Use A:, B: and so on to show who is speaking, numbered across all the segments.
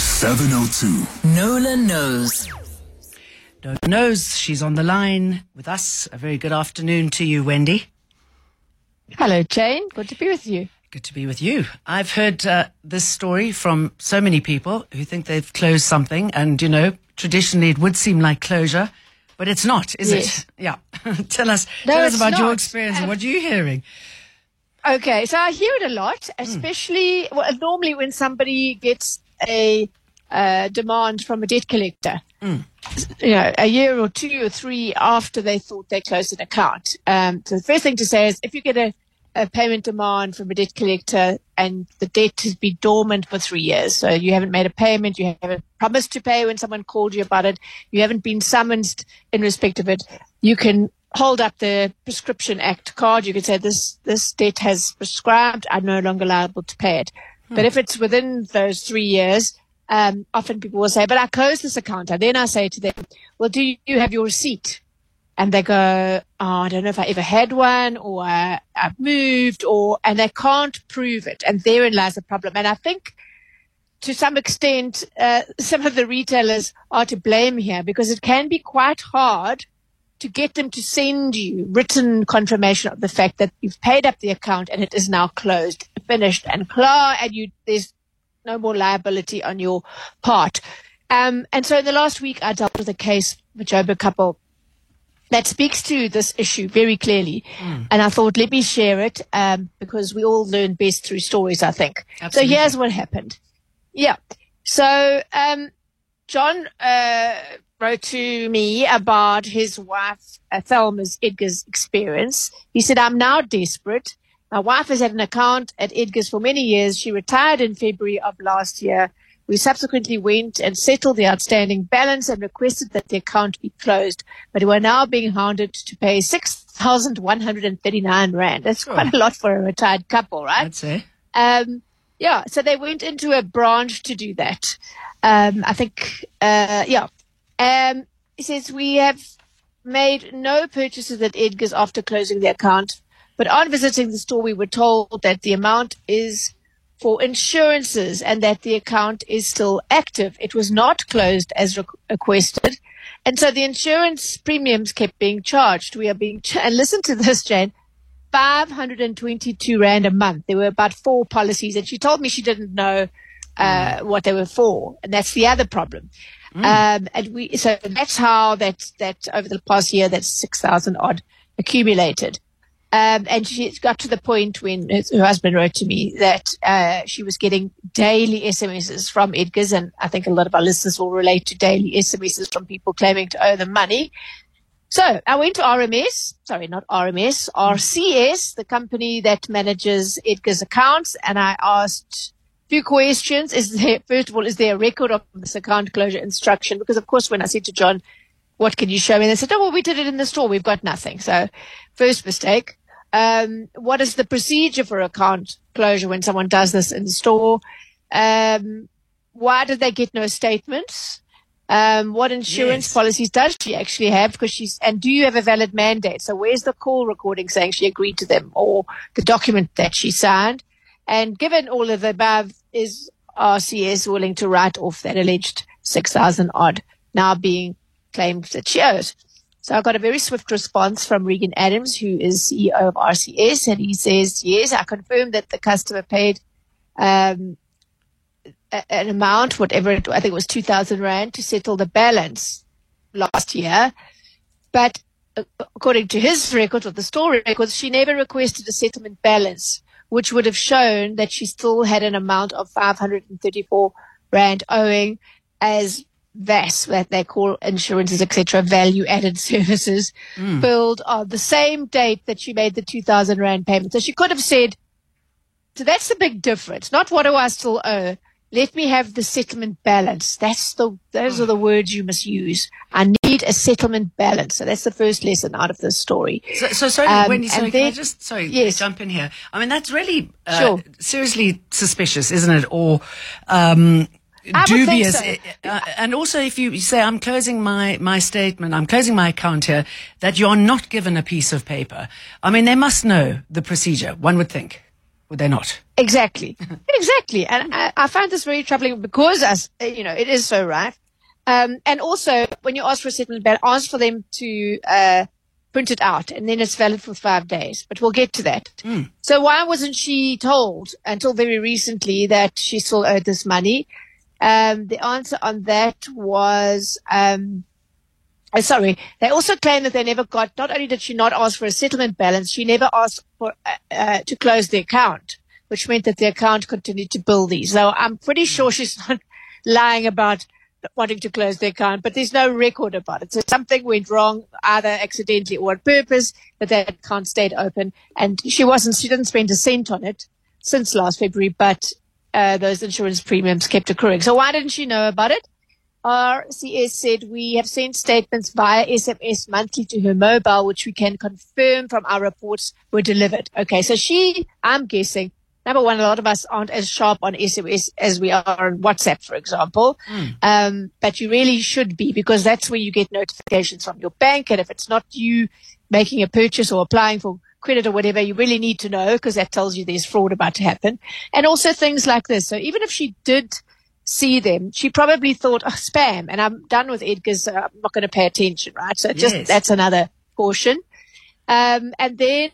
A: 702.
B: Nola knows.
C: Nola knows. She's on the line with us. A very good afternoon to you, Wendy.
D: Hello, Jane. Good to be with you.
C: Good to be with you. I've heard this story from so many people who think they've closed something, and, you know, traditionally it would seem like closure, but it's not, is it? Yeah. Tell us about your experience and what you're hearing.
D: Okay, so I hear it a lot, especially normally when somebody gets a demand from a debt collector, you know, a year or 2 or 3 after they thought they closed an account. So the first thing to say is if you get a payment demand from a debt collector and the debt has been dormant for 3 years, so you haven't made a payment, you haven't promised to pay when someone called you about it, you haven't been summoned in respect of it, you can hold up the Prescription Act card. You can say this debt has prescribed, I'm no longer liable to pay it. But if it's within those 3 years, often people will say, but I closed this account. And then I say to them, well, do you have your receipt? And they go, oh, I don't know if I ever had one, or I've moved, and they can't prove it. And therein lies the problem. And I think to some extent, some of the retailers are to blame here, because it can be quite hard to get them to send you written confirmation of the fact that you've paid up the account and it is now closed, finished and clear, and there's no more liability on your part. And so in the last week, I dealt with a case with a Joburg couple that speaks to this issue very clearly. And I thought, let me share it, because we all learn best through stories, I think.
C: Absolutely.
D: So here's what happened. Yeah. So John wrote to me about his wife, Thelma's Edgar's experience. He said, I'm now desperate. My wife has had an account at Edgar's for many years. She retired in February of last year. We subsequently went and settled the outstanding balance and requested that the account be closed. But we're now being hounded to pay 6,139 Rand. That's quite a lot for a retired couple, right?
C: I'd say.
D: Yeah, so they went into a branch to do that. I think, yeah. He says, we have made no purchases at Edgar's after closing the account, but on visiting the store, we were told that the amount is for insurances and that the account is still active. It was not closed as requested. And so the insurance premiums kept being charged. We are being, and listen to this, Jane, 522 Rand a month. There were about 4 policies, and she told me she didn't know what they were for. And that's the other problem. So that's how that over the past year, that's 6,000 odd accumulated. And she got to the point when her husband wrote to me that she was getting daily SMSs from Edgar's, and I think a lot of our listeners will relate to daily SMSs from people claiming to owe them money. So I went to RCS, the company that manages Edgar's accounts, and I asked a few questions. First of all, is there a record of this account closure instruction? Because, of course, when I said to John, what can you show me? They said, oh, well, we did it in the store. We've got nothing. So first mistake. What is the procedure for account closure when someone does this in the store? Why did they get no statements? What insurance policies does she actually have? Because and do you have a valid mandate? So where's the call recording saying she agreed to them, or the document that she signed? And given all of the above, is RCS willing to write off that alleged 6,000 odd now being claimed that she owes? So I got a very swift response from Regan Adams, who is CEO of RCS, and he says, yes, I confirm that the customer paid an amount, whatever I think it was 2,000 Rand, to settle the balance last year. But according to his records, or the store records, she never requested a settlement balance, which would have shown that she still had an amount of 534 Rand owing as VAS, that they call insurances, etc., value-added services, billed on the same date that she made the 2,000 Rand payment. So she could have said, so that's the big difference. Not what do I still owe. Let me have the settlement balance. Those are the words you must use. I need a settlement balance. So that's the first lesson out of this story.
C: So sorry, Wendy, can I just jump in here? I mean, that's really seriously suspicious, isn't it? Or dubious.
D: So.
C: And also, if you say, I'm closing my statement, I'm closing my account here, that you're not given a piece of paper. I mean, they must know the procedure, one would think. would they not?
D: Exactly. Exactly. And I find this very troubling because, it is so right. And also, when you ask for a settlement balance, ask for them to print it out, and then it's valid for 5 days. But we'll get to that. So why wasn't she told until very recently that she still owed this money? The answer on that was, they also claim that they never got, not only did she not ask for a settlement balance, she never asked for to close the account, which meant that the account continued to bill these. So I'm pretty sure she's not lying about wanting to close the account, but there's no record about it. So something went wrong, either accidentally or on purpose, that account stayed open. And she didn't spend a cent on it since last February, but those insurance premiums kept accruing. So why didn't she know about it? RCS said, we have sent statements via SMS monthly to her mobile, which we can confirm from our reports were delivered. Okay, so I'm guessing, number one, a lot of us aren't as sharp on SMS as we are on WhatsApp, for example. But you really should be, because that's where you get notifications from your bank. And if it's not you making a purchase or applying for credit or whatever, you really need to know, because that tells you there's fraud about to happen. And also things like this. So even if she did see them, she probably thought, spam, and I'm done with Edgar's, I'm not going to pay attention, right? So that's another caution. And then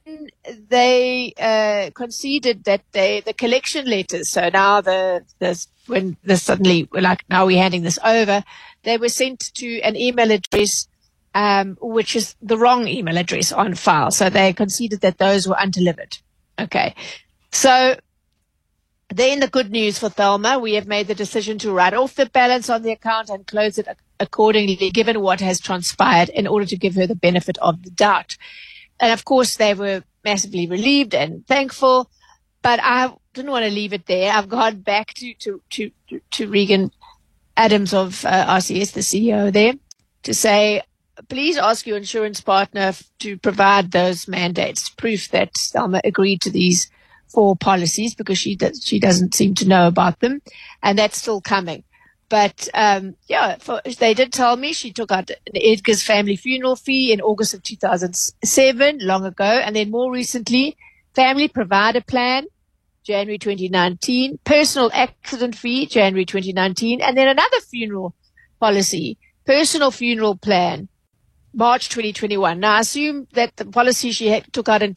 D: they conceded that the collection letters, so now when this suddenly, like, now we're handing this over, they were sent to an email address which is the wrong email address on file. So they conceded that those were undelivered. Okay. So then the good news for Thelma, we have made the decision to write off the balance on the account and close it accordingly, given what has transpired, in order to give her the benefit of the doubt. And of course, they were massively relieved and thankful, but I didn't want to leave it there. I've gone back to Regan Adams of RCS, the CEO there, to say, please ask your insurance partner to provide those mandates, proof that Thelma agreed to these 4 policies, because she doesn't seem to know about them, and that's still coming. But they did tell me she took out Edgar's family funeral fee in August of 2007, long ago, and then more recently, family provider plan, January 2019, personal accident fee, January 2019, and then another funeral policy, personal funeral plan, March 2021. Now, I assume that the policy she took out in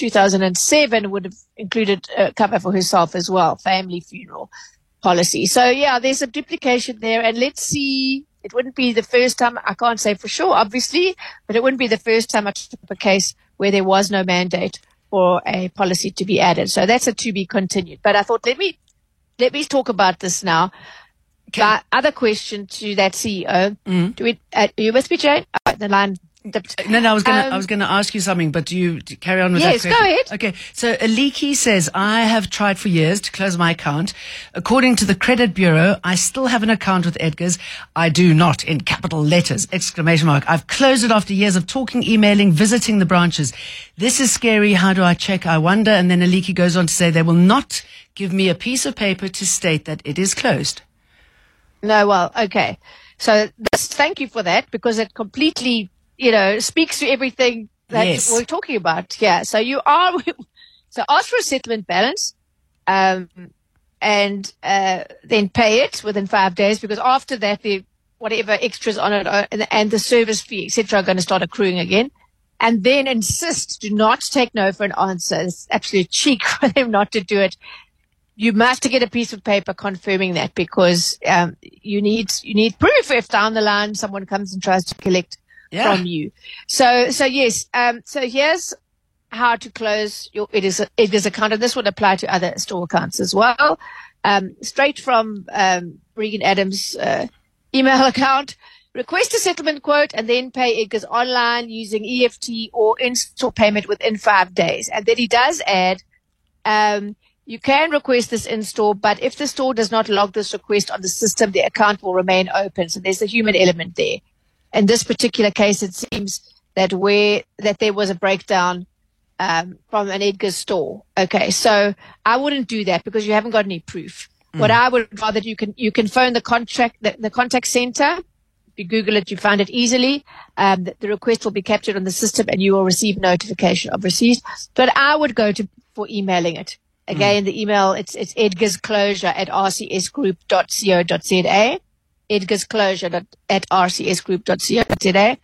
D: 2007 would have included cover for herself as well, family funeral policy. So, yeah, there's a duplication there. And let's see, it wouldn't be the first time, I can't say for sure, obviously, but it wouldn't be the first time I took up a case where there was no mandate for a policy to be added. So that's a to be continued. But I thought, let me talk about this now. Other question to that CEO. Are you with me, Jane? The line dipped.
C: No, I was going to ask you something, but do you carry on with that question?
D: Yes, go ahead.
C: Okay, so Aliki says, I have tried for years to close my account. According to the credit bureau, I still have an account with Edgar's. I do not, in capital letters, ! I've closed it after years of talking, emailing, visiting the branches. This is scary. How do I check? I wonder. And then Aliki goes on to say, they will not give me a piece of paper to state that it is closed.
D: No, well, okay. So thank you for that, because it completely, speaks to everything that we're talking about. Yeah. So so ask for a settlement balance, and then pay it within 5 days, because after that, whatever extras on it and the service fee, etc., are going to start accruing again. And then insist, do not take no for an answer. It's absolute cheek for them not to do it. You must get a piece of paper confirming that, because you need proof if down the line someone comes and tries to collect from you. So yes. So here's how to close your Edgar's account, and this would apply to other store accounts as well. Straight from Regan Adams' email account. Request a settlement quote and then pay Edgar's online using EFT or in-store payment within 5 days. And then he does add, you can request this in-store, but if the store does not log this request on the system, the account will remain open. So there's a human element there. In this particular case, it seems that there was a breakdown from an Edgar's store. Okay, so I wouldn't do that, because you haven't got any proof. What I would rather, you can phone the contact center. If you Google it, you find it easily. The request will be captured on the system, and you will receive notification of receipt. But I would go for emailing it. Again, the email, it's edgarsclosure@rcsgroup.co.za, edgarsclosure@rcsgroup.co.za.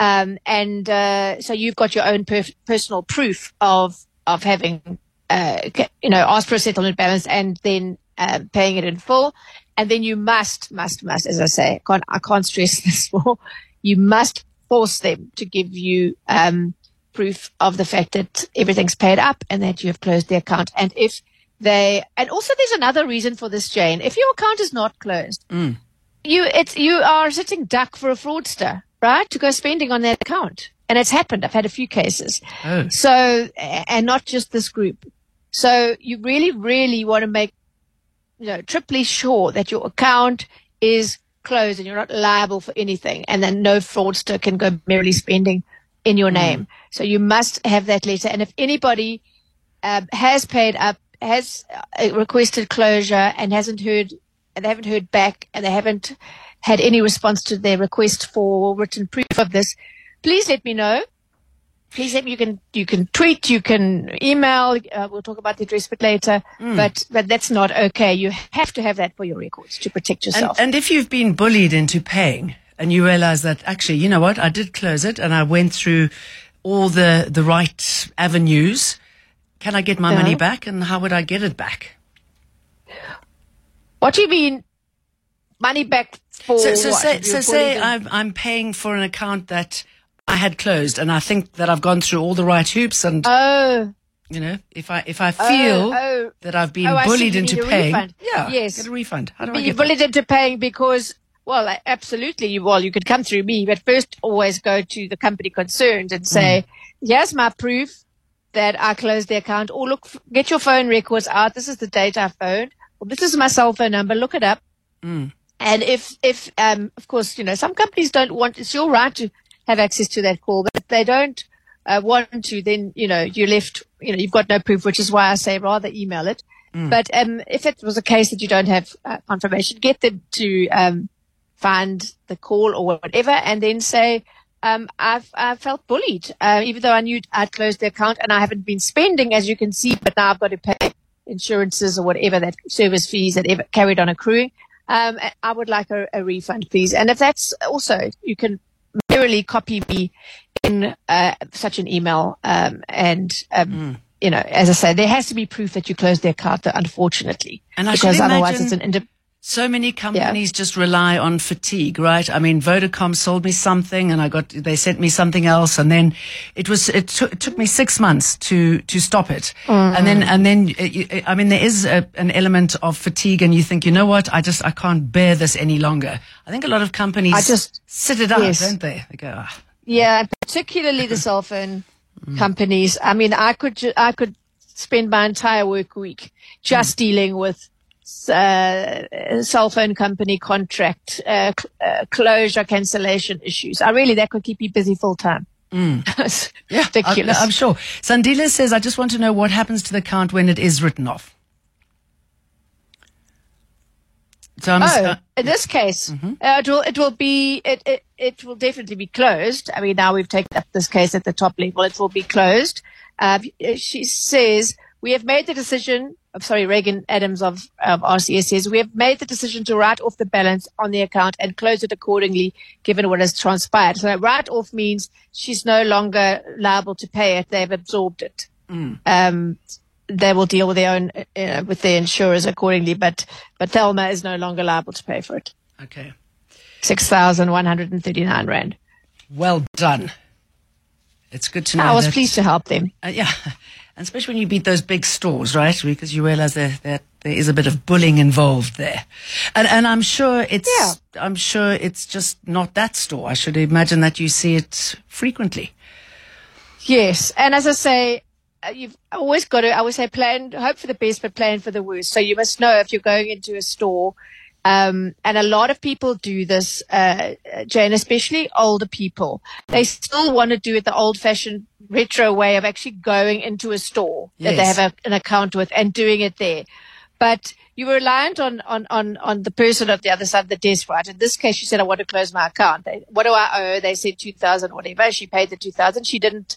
D: So you've got your own personal proof of having, asked for a settlement balance and then paying it in full. And then you must, as I say, I can't stress this more, you must force them to give you proof of the fact that everything's paid up and that you have closed the account. And also there's another reason for this, Jane. If your account is not closed, you are sitting duck for a fraudster, right? To go spending on that account. And it's happened. I've had a few cases.
C: Oh.
D: So, and not just this group. So you really, really want to make, triply sure that your account is closed and you're not liable for anything, and then no fraudster can go merely spending in your name. So you must have that letter. And if anybody has paid up, has requested closure and they haven't heard back, and they haven't had any response to their request for written proof of this, please let me know. Please let me, you can tweet, you can email, we'll talk about the address a bit later, but that's not okay. You have to have that for your records to protect yourself.
C: And if you've been bullied into paying and you realize that actually, you know what, I did close it and I went through all the right avenues, can I get my money back, and how would I get it back?
D: What do you mean money back for
C: say I'm paying for an account that I had closed, and I think that I've gone through all the right hoops, and if I feel that I've been bullied into paying, get a refund. How do I get
D: bullied into paying? Because, well, absolutely, you could come through me, but first always go to the company concerned and say, here's my proof that I closed the account, or look, get your phone records out. This is the date I phoned, or this is my cell phone number. Look it up. And if of course, some companies don't want, it's your right to have access to that call, but if they don't want to, then, you're left, you've got no proof, which is why I say rather email it. But if it was a case that you don't have confirmation, get them to find the call or whatever, and then say, I felt bullied, even though I knew I'd closed the account and I haven't been spending, as you can see, but now I've got to pay insurances or whatever, that service fees that ever carried on accruing. I would like a refund, please. And if that's also, you can merely copy me in such an email, as I say, there has to be proof that you closed the account, unfortunately,
C: and
D: because otherwise it's
C: so many companies just rely on fatigue, right? I mean, Vodacom sold me something and they sent me something else, and then it took me 6 months to stop it. And then there is an element of fatigue, and you think, you know what, I can't bear this any longer. I think a lot of companies just sit it out, don't they? They go,
D: Yeah, particularly the cell phone companies. I mean, I could spend my entire work week just dealing with cell phone company contract closure, cancellation issues. That could keep me busy full time. Ridiculous.
C: I'm sure. Sandila says, I just want to know what happens to the account when it is written off. So
D: in this case, it will definitely be closed. I mean, now we've taken up this case at the top level. It will be closed. She says, we have made the decision. Reagan Adams of RCS says, we have made the decision to write off the balance on the account and close it accordingly, given what has transpired. So write off means she's no longer liable to pay it. They've absorbed it. They will deal with their own, with their insurers accordingly, but Thelma is no longer liable to pay for it.
C: Okay.
D: 6,139 Rand.
C: Well done. It's good to know.
D: I was pleased to help them.
C: Yeah. And especially when you beat those big stores, right? Because you realize that there is a bit of bullying involved there. And I'm sure it's just not that store. I should imagine that you see it frequently.
D: Yes. And as I say, you've always got to, I always say, hope for the best, but plan for the worst. So you must know if you're going into a store, and a lot of people do this, Jane, especially older people. They still want to do it the old-fashioned retro way of actually going into a store that they have an account with and doing it there. But you're reliant on the person at the other side of the desk, right? In this case, she said, I want to close my account. What do I owe? They said 2,000, whatever. She paid the 2,000. She didn't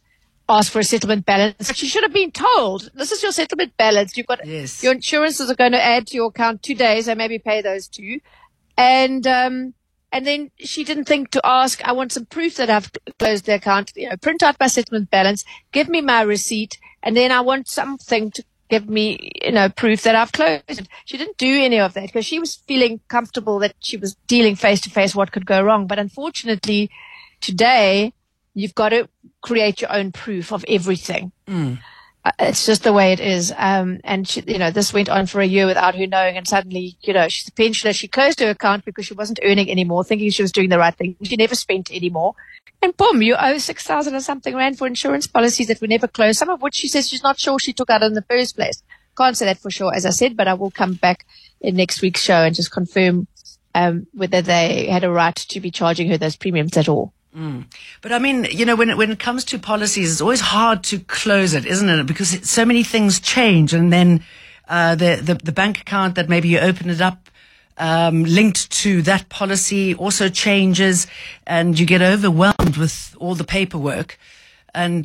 D: ask for a settlement balance. She should have been told, this is your settlement balance. You've got your insurances are going to add to your account 2 days, and maybe pay those too. And then she didn't think to ask, I want some proof that I've closed the account, print out my settlement balance, give me my receipt, and then I want something to give me, proof that I've closed it. She didn't do any of that because she was feeling comfortable that she was dealing face to face what could go wrong. But unfortunately, today, you've got to create your own proof of everything. It's just the way it is. And she, this went on for a year without her knowing. And suddenly, she's a pensioner. She closed her account because she wasn't earning anymore, thinking she was doing the right thing. She never spent anymore. And boom, you owe 6,000 or something rand for insurance policies that were never closed, some of which she says she's not sure she took out in the first place. Can't say that for sure, as I said, but I will come back in next week's show and just confirm whether they had a right to be charging her those premiums at all.
C: But I mean, when it comes to policies, it's always hard to close it, isn't it? Because so many things change, and then the bank account that maybe you open it up linked to that policy also changes, and you get overwhelmed with all the paperwork. And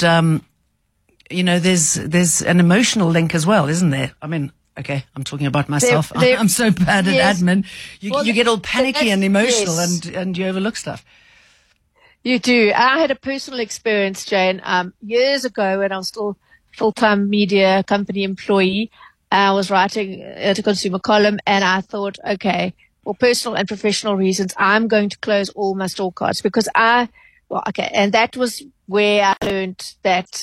C: there's an emotional link as well, isn't there? I mean, okay, I'm talking about myself. I'm so bad at admin. You get all panicky and emotional, and you overlook stuff.
D: You do. I had a personal experience, Jane, years ago when I was still full-time media company employee. I was writing a consumer column, and I thought, okay, for personal and professional reasons, I'm going to close all my store cards because and that was where I learned that,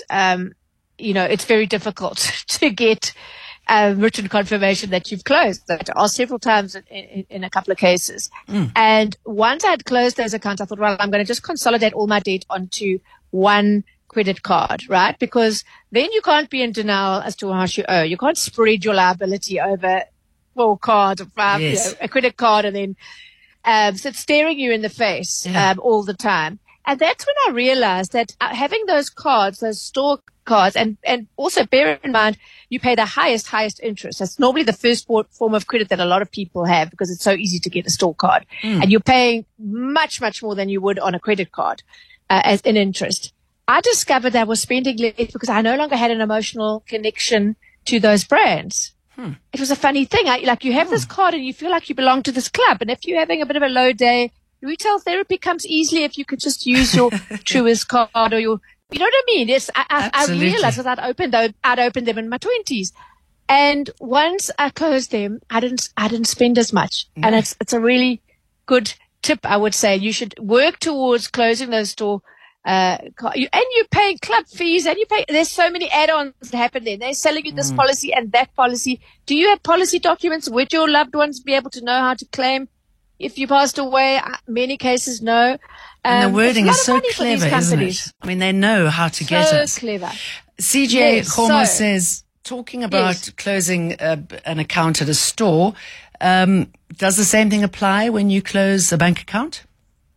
D: it's very difficult to get written confirmation that you've closed. That asked several times in a couple of cases. And once I had closed those accounts, I thought, well, I'm going to just consolidate all my debt onto one credit card, right? Because then you can't be in denial as to how much you owe. You can't spread your liability over 4 cards or 5, a credit card, and then so it's staring you in the face all the time. And that's when I realized that having those cards, those store cards, and also bear in mind, you pay the highest interest. That's normally the first form of credit that a lot of people have because it's so easy to get a store card. And you're paying much, much more than you would on a credit card as an interest. I discovered that I was spending less because I no longer had an emotional connection to those brands. It was a funny thing. You have this card and you feel like you belong to this club. And if you're having a bit of a low day, retail therapy comes easily if you could just use your Truist card or your, you know what I mean? Yes, I realized that I'd opened them in my 20s. And once I closed them, I didn't spend as much. No. And it's a really good tip, I would say. You should work towards closing those store and you're paying club fees, and there's so many add-ons that happen there. They're selling you this policy and that policy. Do you have policy documents? Would your loved ones be able to know how to claim if you passed away? Many cases, no.
C: And the wording is so clever, isn't it? I mean, they know how to get us.
D: So clever.
C: CJ Khoma says, talking about closing an account at a store, does the same thing apply when you close a bank account?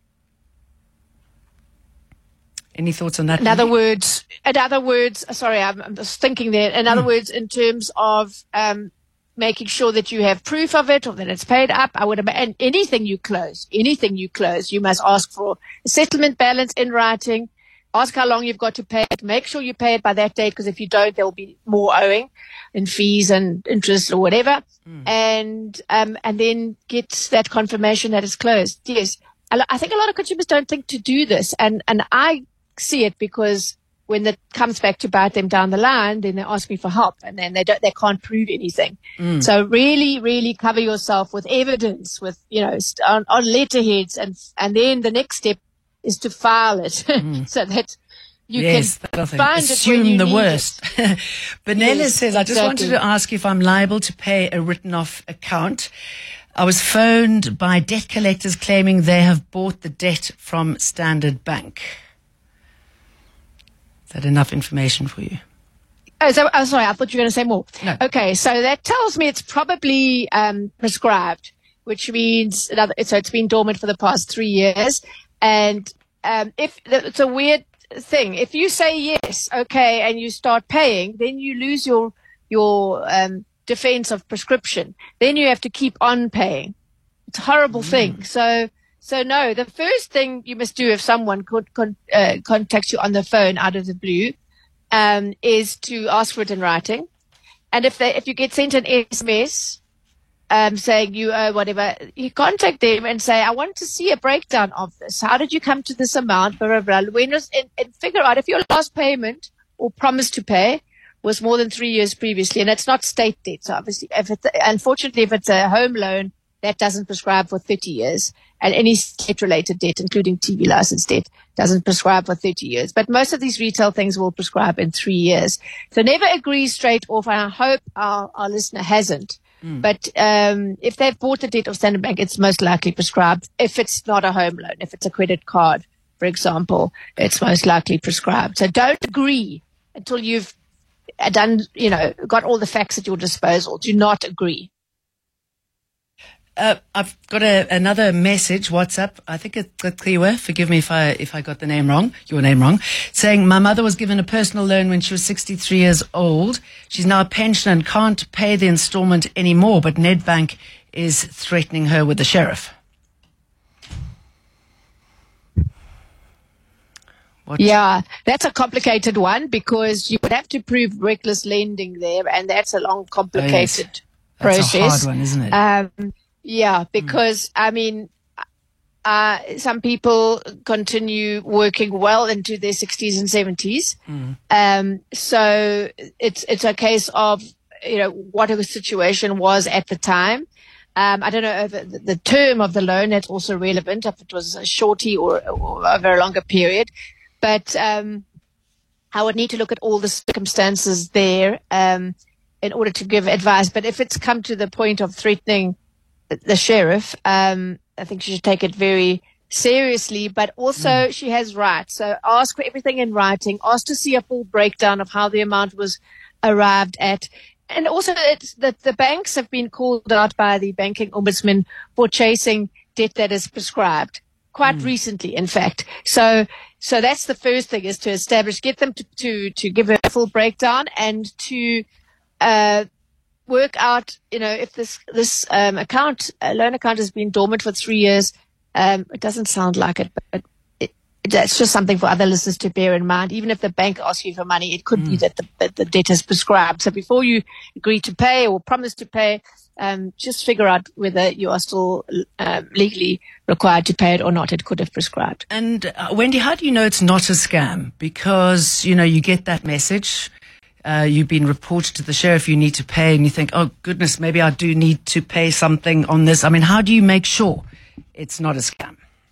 C: Any thoughts on that?
D: In other words, sorry, I'm just thinking there. In other words, in terms of making sure that you have proof of it or that it's paid up, and anything you close, you must ask for a settlement balance in writing. Ask how long you've got to pay it. Make sure you pay it by that date, because if you don't, there will be more owing in fees and interest or whatever. And then get that confirmation that it's closed. Yes, I think a lot of consumers don't think to do this, and I see it because when it comes back to bite them down the line, then they ask me for help, and then they can't prove anything. So really, really cover yourself with evidence, with on letterheads, and then the next step is to file it so that you can find
C: assume
D: it when you
C: the
D: need
C: worst. Benella says, I just wanted to ask if I'm liable to pay a written off account. I was phoned by debt collectors claiming they have bought the debt from Standard Bank. Is that enough information for you?
D: Oh, sorry, I thought you were going to say more.
C: No.
D: Okay, so that tells me it's probably prescribed, which means so it's been dormant for the past 3 years. And if it's a weird thing, if you say yes, okay, and you start paying, then you lose your defense of prescription. Then you have to keep on paying. It's a horrible thing. So no, the first thing you must do if someone contacts you on the phone out of the blue is to ask for it in writing. And if you get sent an SMS saying you owe whatever, you contact them and say, I want to see a breakdown of this. How did you come to this amount? Blah, blah, blah. And figure out if your last payment or promise to pay was more than 3 years previously. And it's not state debt. So obviously, unfortunately, if it's a home loan, that doesn't prescribe for 30 years. And any state-related debt, including TV license debt, doesn't prescribe for 30 years. But most of these retail things will prescribe in 3 years. So never agree straight off. And I hope our listener hasn't. But if they've bought the debt of Standard Bank, it's most likely prescribed. If it's not a home loan, if it's a credit card, for example, it's most likely prescribed. So don't agree until you've done, got all the facts at your disposal. Do not agree.
C: I've got another message, WhatsApp. I think it's Kliwe. Forgive me if I got your name wrong. Saying, my mother was given a personal loan when she was 63 years old. She's now a pensioner and can't pay the installment anymore, but Nedbank is threatening her with the sheriff.
D: Yeah, that's a complicated one because you would have to prove reckless lending there, and that's a long, complicated process.
C: That's a hard one, isn't it?
D: Yeah, because, some people continue working well into their 60s and 70s. So it's a case of, what a situation was at the time. I don't know if the term of the loan, that's also relevant, if it was a shorty or over a longer period. But I would need to look at all the circumstances there in order to give advice. But if it's come to the point of threatening the sheriff, I think she should take it very seriously, but also she has rights. So ask for everything in writing, ask to see a full breakdown of how the amount was arrived at. And also it's that the banks have been called out by the banking ombudsman for chasing debt that is prescribed quite recently, in fact. So that's the first thing, is to establish, get them to give a full breakdown and to, work out, if this loan account has been dormant for 3 years. It doesn't sound like it, but that's just something for other listeners to bear in mind. Even if the bank asks you for money, it could be that the debt is prescribed. So before you agree to pay or promise to pay, just figure out whether you are still legally required to pay it or not. It could have prescribed.
C: And Wendy, how do you know it's not a scam? Because, you get that message. You've been reported to the sheriff, you need to pay, and you think, oh, goodness, maybe I do need to pay something on this. I mean, how do you make sure it's not a scam?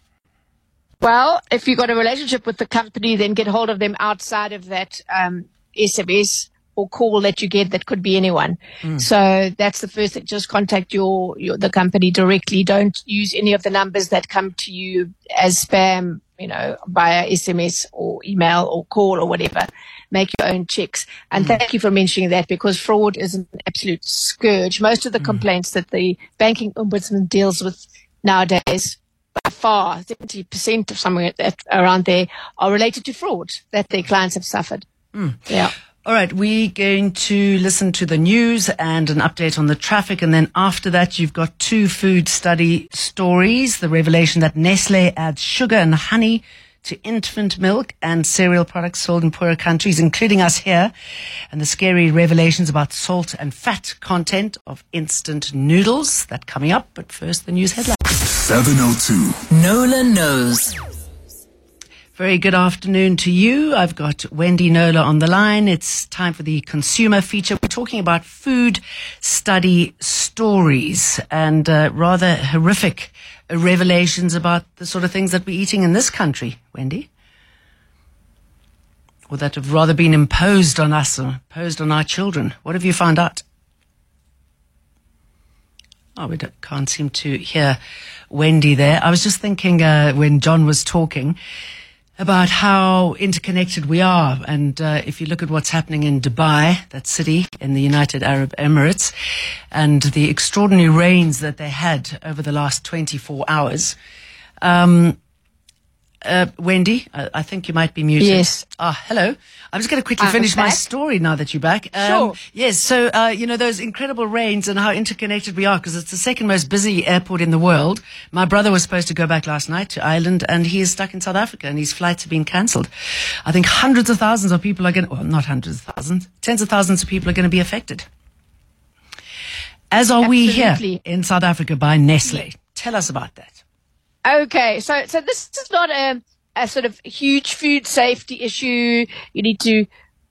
D: Well, if you've got a relationship with the company, then get hold of them outside of that SMS or call that you get. That could be anyone. So that's the first thing. Just contact the company directly. Don't use any of the numbers that come to you as spam, via SMS or email or call or whatever. Make your own checks. And thank you for mentioning that, because fraud is an absolute scourge. Most of the complaints that the banking ombudsman deals with nowadays, by far, 70% of somewhere around there, are related to fraud that their clients have suffered. Yeah.
C: All right, we're going to listen to the news and an update on the traffic. And then after that, you've got 2 food study stories. The revelation that Nestle adds sugar and honey to infant milk and cereal products sold in poorer countries, including us here, and the scary revelations about salt and fat content of instant noodles. That coming up, but first the news headline.
A: 7:02.
B: Nola knows.
C: Very good afternoon to you. I've got Wendy Nola on the line. It's time for the consumer feature. We're talking about food study stories and rather horrific revelations about the sort of things that we're eating in this country, Wendy, or that have rather been imposed on us or imposed on our children. What have you found out? Oh, we can't seem to hear Wendy there. I was just thinking when John was talking about how interconnected we are. And if you look at what's happening in Dubai, that city in the United Arab Emirates, and the extraordinary rains that they had over the last 24 hours, Wendy, I think you might be muted.
D: Yes.
C: Hello. I'm just going to quickly finish my story now that you're back.
D: Sure.
C: Yes, so, those incredible rains and how interconnected we are, because it's the second most busy airport in the world. My brother was supposed to go back last night to Ireland, and he is stuck in South Africa, and his flights have been cancelled. I think hundreds of thousands of people are going to, well, not hundreds of thousands, tens of thousands of people are going to be affected. As are we here in South Africa by Nestle. Tell us about that.
D: Okay, so this is not a sort of huge food safety issue. You need to,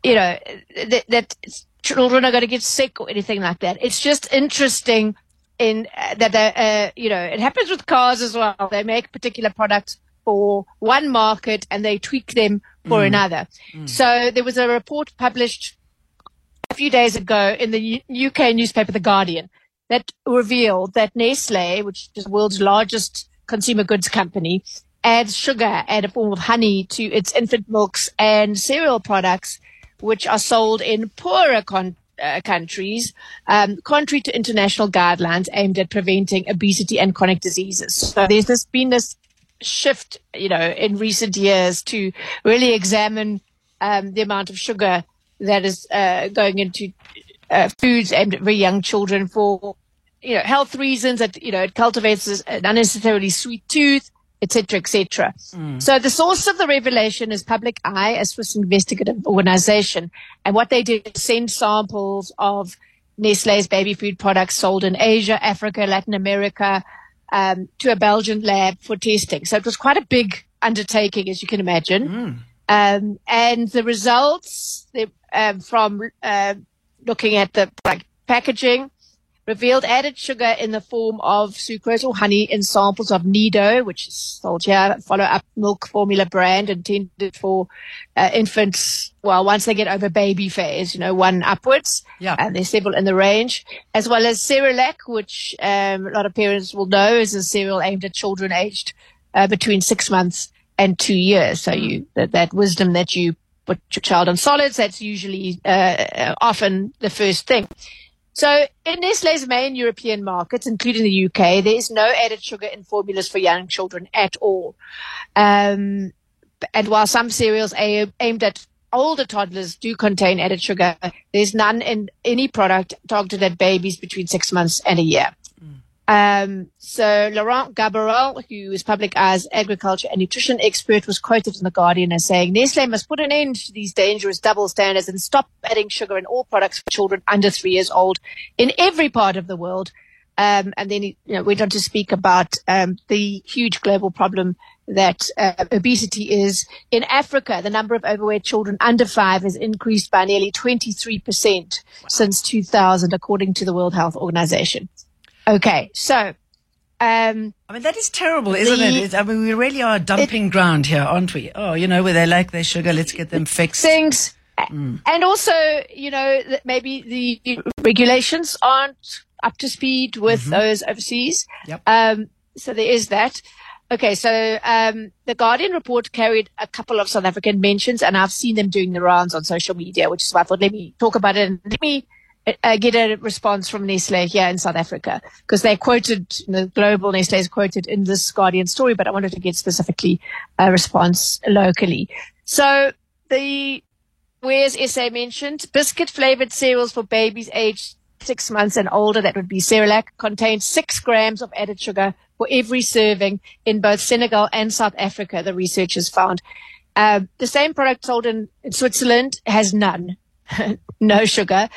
D: that children are going to get sick or anything like that. It's just interesting in that it happens with cars as well. They make particular products for one market and they tweak them for another. So there was a report published a few days ago in the UK newspaper The Guardian that revealed that Nestle, which is the world's largest consumer goods company, adds sugar and a form of honey to its infant milks and cereal products, which are sold in poorer countries, contrary to international guidelines aimed at preventing obesity and chronic diseases. So there's been this shift, in recent years to really examine the amount of sugar that is going into foods aimed at very young children for, health reasons, that, it cultivates an unnecessarily sweet tooth, et cetera, et cetera. So the source of the revelation is Public Eye, a Swiss investigative organization. And what they did is send samples of Nestle's baby food products sold in Asia, Africa, Latin America, to a Belgian lab for testing. So it was quite a big undertaking, as you can imagine. And the results from looking at the packaging revealed added sugar in the form of sucrose or honey in samples of Nido, which is sold here, follow-up milk formula brand intended for infants, once they get over baby phase, 1 upwards.
C: Yeah.
D: And there's several in the range, as well as Cerelac, which a lot of parents will know is a cereal aimed at children aged between 6 months and 2 years. So that wisdom that you put your child on solids, that's usually often the first thing. So in Nestle's main European markets, including the UK, there is no added sugar in formulas for young children at all. And while some cereals aimed at older toddlers do contain added sugar, there's none in any product targeted at babies between 6 months and a year. So Laurent Gabarel, who is Public Eye's agriculture and nutrition expert, was quoted in The Guardian as saying, Nestle must put an end to these dangerous double standards and stop adding sugar in all products for children under 3 years old in every part of the world. And then he went on to speak about the huge global problem that obesity is. In Africa, the number of overweight children under 5 has increased by nearly 23% since 2000, according to the World Health Organization. Okay, so
C: that is terrible, isn't it? We really are a dumping ground here, aren't we? Oh, where they like their sugar, let's get them fixed.
D: Things, and also, that maybe the regulations aren't up to speed with those overseas.
C: Yep.
D: So there is that. Okay, so the Guardian report carried a couple of South African mentions, and I've seen them doing the rounds on social media, which is why I thought, let me talk about it and let me get a response from Nestle here in South Africa, because they're quoted, the global Nestle is quoted in this Guardian story, but I wanted to get specifically a response locally. So where's SA mentioned, biscuit flavored cereals for babies aged 6 months and older, that would be Cerelac, contains 6 grams of added sugar for every serving in both Senegal and South Africa, the researchers found. The same product sold in Switzerland has none. No sugar.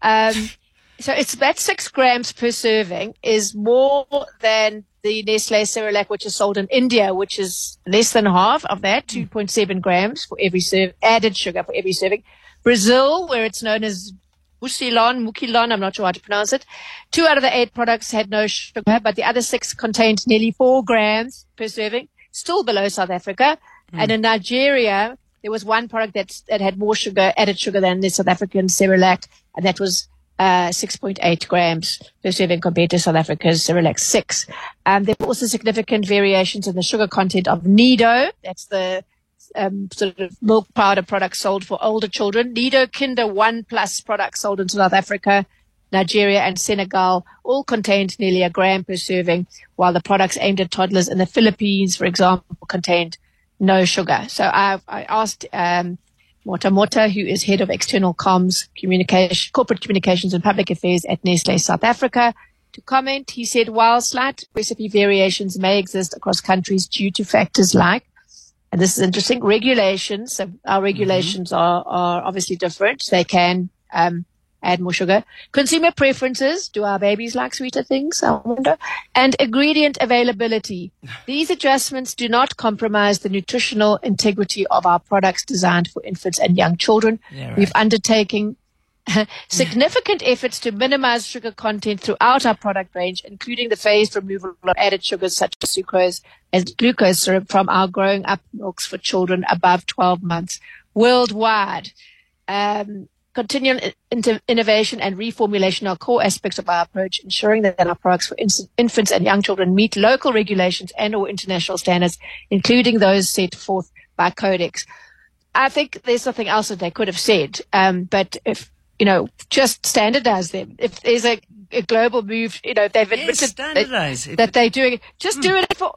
D: So it's about 6 grams per serving is more than the Nestle Cerelac, which is sold in India, which is less than half of that, 2.7 grams for every added sugar for every serving. Brazil, where it's known as Mukilon, I'm not sure how to pronounce it. 2 out of the 8 products had no sugar, but the other 6 contained nearly 4 grams per serving, still below South Africa. And in Nigeria, there was one product that had more sugar, added sugar than the South African Cerelac, and that was 6.8 grams per serving compared to South Africa's Cerelac 6. There were also significant variations in the sugar content of Nido. That's the sort of milk powder product sold for older children. Nido Kinder 1 Plus products sold in South Africa, Nigeria, and Senegal all contained nearly 1 gram per serving, while the products aimed at toddlers in the Philippines, for example, contained no sugar. So I asked Mota, who is head of external comms, corporate communications and public affairs at Nestlé South Africa, to comment. He said, while slight recipe variations may exist across countries due to factors like, and this is interesting, regulations. So our regulations are obviously different. They can add more sugar. Consumer preferences. Do our babies like sweeter things? I wonder. And ingredient availability. These adjustments do not compromise the nutritional integrity of our products designed for infants and young children.
C: Yeah, right.
D: We've undertaken significant efforts to minimize sugar content throughout our product range, including the phased removal of added sugars such as sucrose and glucose syrup from our growing up milks for children above 12 months worldwide. Continual innovation and reformulation are core aspects of our approach, ensuring that our products for infants and young children meet local regulations and or international standards, including those set forth by Codex. I think there's something else that they could have said, but if, just standardize them. If there's a global move, if they've admitted that they're doing it, just do it for,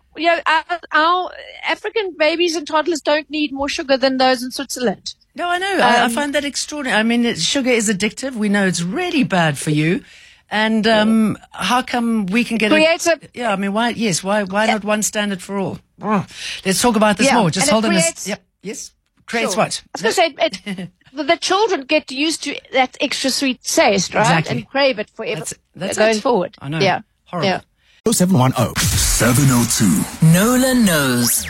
D: our African babies and toddlers don't need more sugar than those in Switzerland.
C: No, I know. I find that extraordinary. I mean, sugar is addictive. We know it's really bad for you. And how come we can get it? Yeah, I mean, why not one standard for all? Oh, let's talk about this more. Just hold on. Yes. Creates what?
D: I was going to say, the children get used to that extra sweet taste, right?
C: Exactly.
D: And crave it forever
C: that's
D: going forward.
C: I know.
D: Yeah.
C: Horrible.
D: Yeah.
A: 0710 702
B: Nola knows.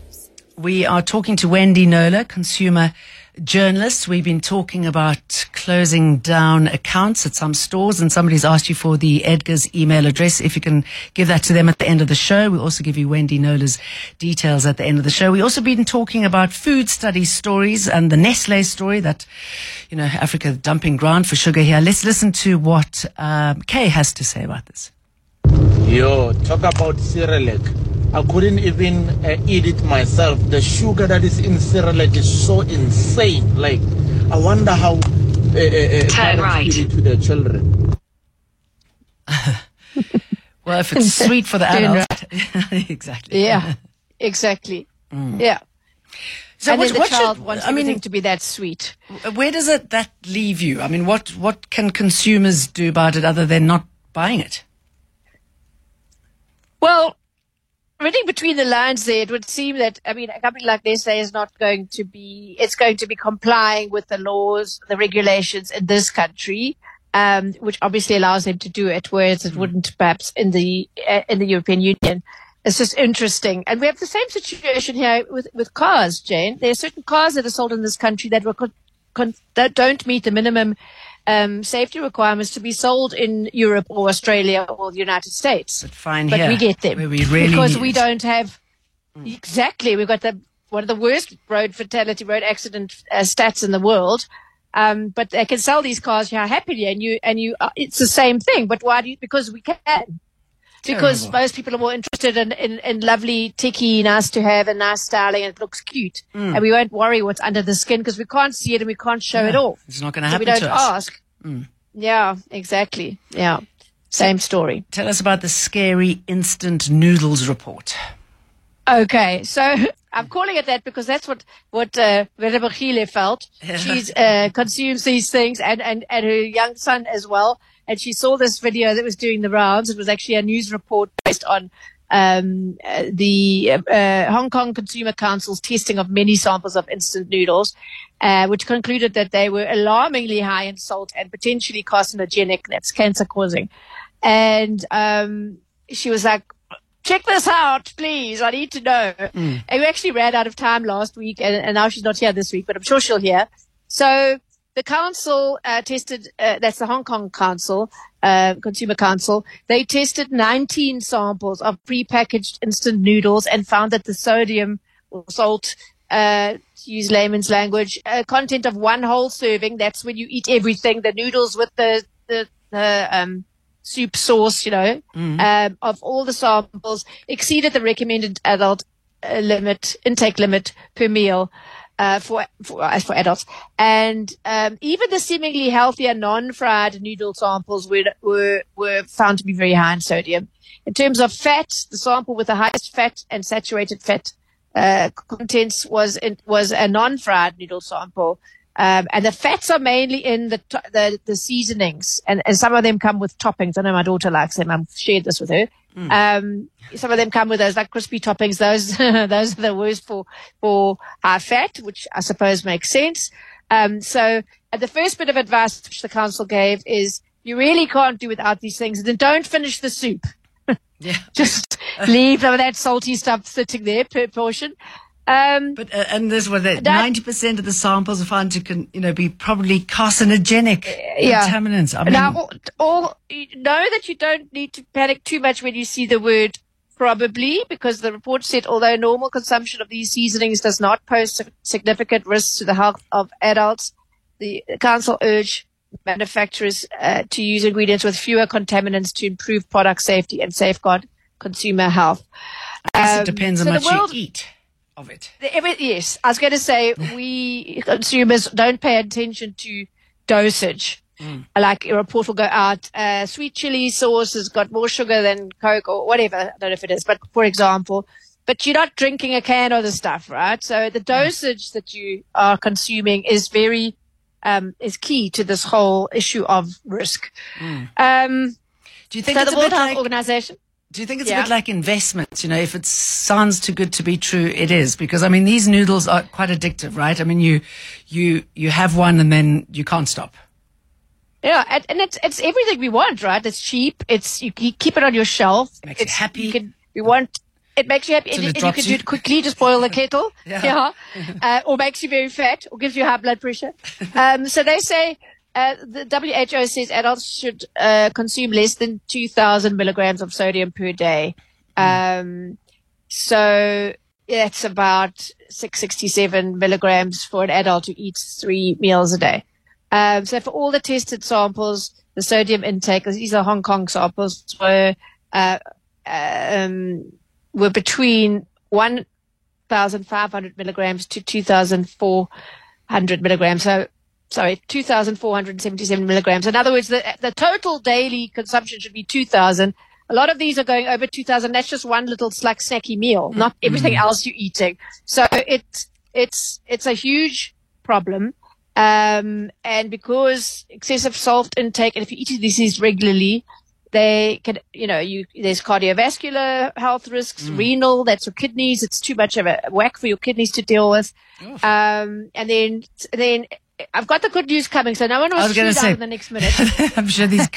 C: We are talking to Wendy Knowler, consumer journalist. We've been talking about closing down accounts at some stores, and somebody's asked you for the Edgar's email address. If you can give that to them at the end of the show. We'll also give you Wendy Knowler's details at the end of the show. We've also been talking about food study stories and the Nestlé story that, Africa dumping ground for sugar here. Let's listen to what Kay has to say about this.
E: Yo, talk about Cerelac. I couldn't even eat it myself. The sugar that is in Cerelac is so insane. Like, I wonder how parents feed it to their children.
C: Well, if it's sweet for the adults. Exactly.
D: Yeah, exactly. Yeah.
C: So
D: and then the child wants everything to be that sweet.
C: Where does that leave you? I mean, what can consumers do about it other than not buying it?
D: Well, reading between the lines there, it would seem that, a company like Nestlé is not going to be, it's going to be complying with the laws, the regulations in this country, which obviously allows them to do it, whereas it wouldn't perhaps in the European Union. It's just interesting. And we have the same situation here with cars, Jane. There are certain cars that are sold in this country that that don't meet the minimum safety requirements to be sold in Europe or Australia or the United States. But we get them because we don't have exactly. We've got one of the worst road accident stats in the world. But they can sell these cars here happily, and it's the same thing. But why because we can. Because most people are more interested in lovely, ticky, nice to have and nice styling, and it looks cute. And we won't worry what's under the skin because we can't see it and we can't show it off.
C: It's not going to happen
D: to us.
C: We
D: don't ask. Yeah, exactly. Yeah. Same story.
C: Tell us about the scary instant noodles report.
D: Okay, so I'm calling it that because that's what Verebogile felt. She consumes these things and her young son as well. And she saw this video that was doing the rounds. It was actually a news report based on the Hong Kong Consumer Council's testing of many samples of instant noodles, which concluded that they were alarmingly high in salt and potentially carcinogenic, that's cancer-causing. And she was like, check this out, please. I need to know. And we actually ran out of time last week, and now she's not here this week, but I'm sure she'll hear. So the council tested, that's the Hong Kong Council, Consumer Council. They tested 19 samples of prepackaged instant noodles and found that the sodium or salt, to use layman's language, content of one whole serving, that's when you eat everything, the noodles with the soup sauce, of all the samples exceeded the recommended adult intake limit per meal. For adults, and even the seemingly healthier non-fried noodle samples were found to be very high in sodium. In terms of fat, the sample with the highest fat and saturated fat contents was a non-fried noodle sample. And the fats are mainly in the seasonings, and some of them come with toppings. I know my daughter likes them. I've shared this with her. Some of them come with those like crispy toppings. Those are the worst for high fat, which I suppose makes sense. So the first bit of advice which the council gave is you really can't do without these things. And then don't finish the soup.
C: Yeah.
D: Just leave some of that salty stuff sitting there per portion.
C: But and this was that 90% of the samples are found to be probably carcinogenic contaminants. I mean,
D: now, you know that you don't need to panic too much when you see the word probably, because the report said although normal consumption of these seasonings does not pose significant risks to the health of adults, the council urged manufacturers to use ingredients with fewer contaminants to improve product safety and safeguard consumer health.
C: It depends on how much you eat of it.
D: Yes, I was going to say we consumers don't pay attention to dosage. Like a report will go out, sweet chili sauce has got more sugar than Coke or whatever. I don't know if it is, but for example, but you're not drinking a can of the stuff, right? So the dosage that you are consuming is is key to this whole issue of risk.
C: Do you think it's
D: the World Health Organization?
C: Do you think it's a bit like investments? If it sounds too good to be true, it is. Because, I mean, these noodles are quite addictive, right? I mean, you have one and then you can't stop.
D: Yeah, and it's everything we want, right? It's cheap. You keep it on your shelf.
C: Makes you happy.
D: It makes you happy. And you can do it quickly, just boil the kettle. Or makes you very fat or gives you high blood pressure. So they say, the WHO says adults should consume less than 2,000 milligrams of sodium per day. So it's about 667 milligrams for an adult who eats 3 meals a day. So for all the tested samples, the sodium intake, these are Hong Kong samples, were between 1,500 milligrams to 2,400 milligrams. So, 2,477 milligrams. In other words, the total daily consumption should be 2,000. A lot of these are going over 2,000. That's just one little snacky meal, not everything else you're eating. So it's a huge problem. And because excessive salt intake, and if you eat these regularly, they can, there's cardiovascular health risks, renal, that's your kidneys. It's too much of a whack for your kidneys to deal with. And then I've got the good news coming, so no one will shoot out in the next minute.
C: I'm sure these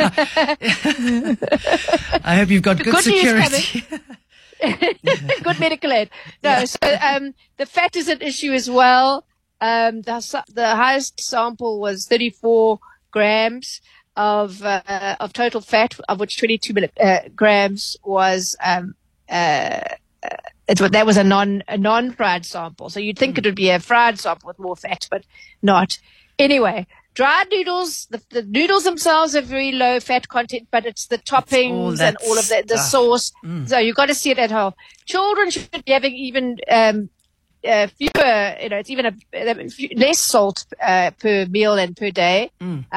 C: I hope you've got good security.
D: Good medical aid. No, so the fat is an issue as well. The highest sample was 34 grams of total fat, of which 22 grams was that was a non-fried sample. So you'd think it would be a fried sample with more fat, but not. Anyway, dried noodles, the noodles themselves have very low fat content, but it's the toppings and all of the sauce. So you've got to see it at home. Children should be having even fewer, it's even less salt per meal and per day.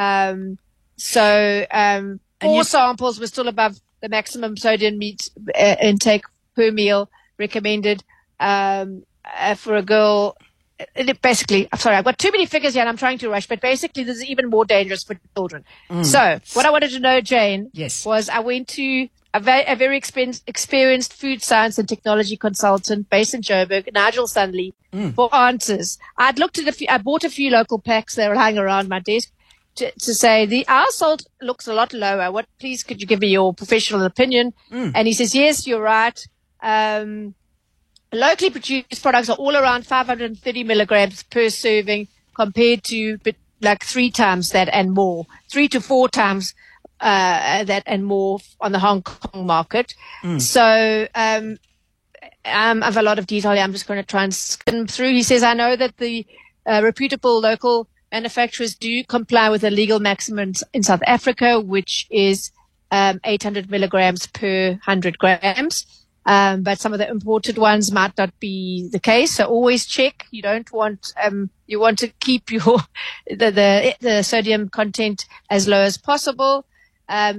D: Four samples were still above the maximum sodium intake per meal recommended for a girl. Basically, I'm sorry, I've got too many figures here and I'm trying to rush, but basically this is even more dangerous for children. So what I wanted to know, Jane, was I went to a very experienced food science and technology consultant based in Joburg, Nigel Sunley, for answers. I bought a few local packs that were hanging around my desk to say our salt looks a lot lower. Please could you give me your professional opinion? And he says, yes, you're right. Locally produced products are all around 530 milligrams per serving compared to like 3 times that and more, 3 to 4 times that and more on the Hong Kong market. So I have a lot of detail here. I'm just going to try and skim through. He says, I know that the reputable local manufacturers do comply with the legal maximum in South Africa, which is 800 milligrams per 100 grams. But some of the imported ones might not be the case. So always check. You don't want, you want to keep your, the sodium content as low as possible.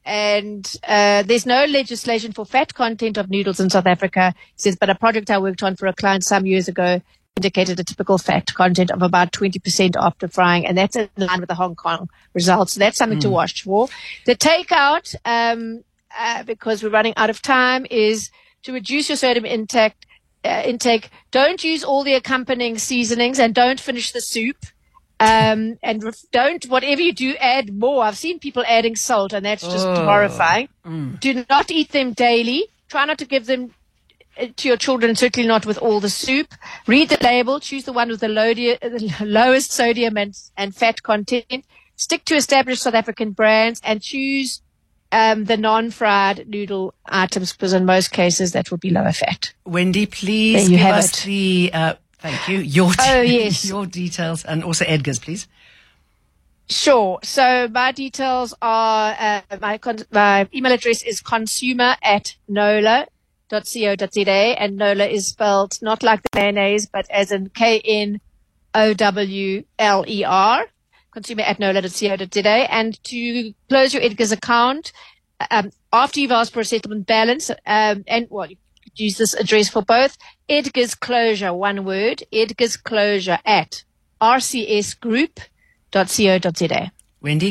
D: and there's no legislation for fat content of noodles in South Africa. He says, but a project I worked on for a client some years ago indicated a typical fat content of about 20% after frying, and that's in line with the Hong Kong results. So that's something to watch for. The takeout, because we're running out of time, is to reduce your sodium intake. Don't use all the accompanying seasonings, and don't finish the soup. And don't, whatever you do, add more. I've seen people adding salt, and that's just horrifying. Do not eat them daily. Try not to give them to your children, certainly not with all the soup. Read the label. Choose the one with the lowest sodium and fat content. Stick to established South African brands, and choose the non-fried noodle items, because in most cases that will be lower fat.
C: Wendy, please give us the... thank you. Your details, and also Edgar's, please.
D: Sure. So my details are, my email address is consumer@knowler.co.za, and Knowler is spelled not like the mayonnaise, but as in KNOWLER, consumer@knowler.co.za. And to close your Edgar's account, after you've asked for a settlement balance, you could use this address for both. Edgar's Closure, one word, Edgar's Closure @rcsgroup.co.za.
C: Wendy?